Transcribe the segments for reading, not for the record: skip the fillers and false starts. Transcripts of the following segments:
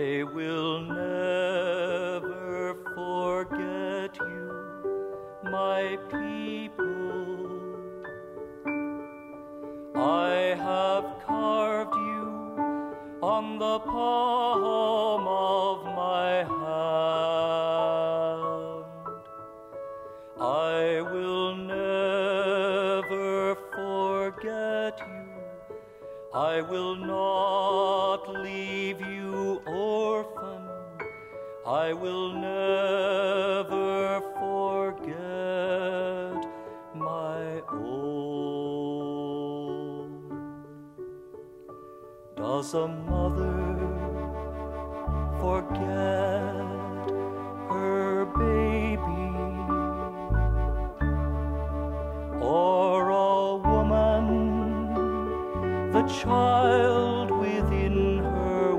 I will never forget you, my people. I have carved you on the palm of my hand. I will never forget you. I will not leave you orphan. I will never forget my own. Does a mother forget her baby? Or a woman the child within her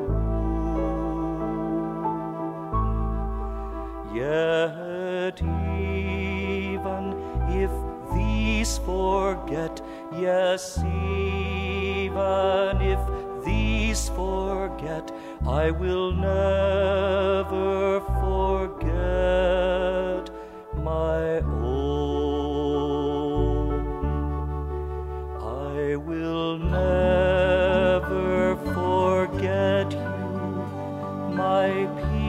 womb? Yet even if these forget, yes, even if these forget, I will never forget my own. I will never forget you, my people.